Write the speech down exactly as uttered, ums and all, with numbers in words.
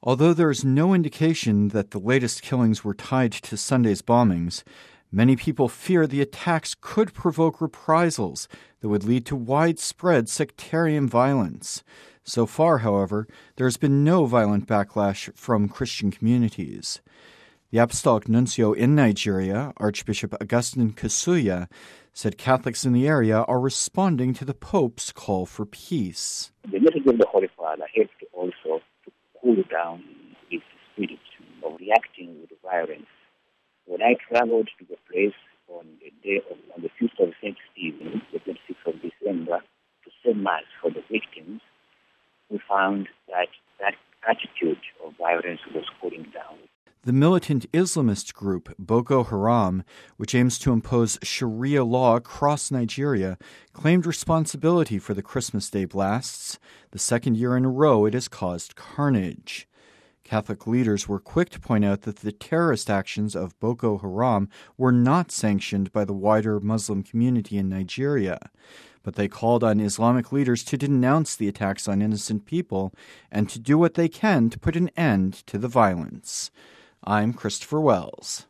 Although there is no indication that the latest killings were tied to Sunday's bombings, many people fear the attacks could provoke reprisals that would lead to widespread sectarian violence. So far, however, there has been no violent backlash from Christian communities. The Apostolic Nuncio in Nigeria, Archbishop Augustine Kasuya, said Catholics in the area are responding to the Pope's call for peace. The message of the Holy Father helped also to cool down his spirit of reacting with violence. When I traveled to the place on the day of, on the feast of Saint Stephen, the twenty-sixth of December, to say Mass for the victims, we found that that attitude of violence was cooling down. The militant Islamist group Boko Haram, which aims to impose Sharia law across Nigeria, claimed responsibility for the Christmas Day blasts. The second year in a row it has caused carnage. Catholic leaders were quick to point out that the terrorist actions of Boko Haram were not sanctioned by the wider Muslim community in Nigeria, but they called on Islamic leaders to denounce the attacks on innocent people and to do what they can to put an end to the violence. I'm Christopher Wells.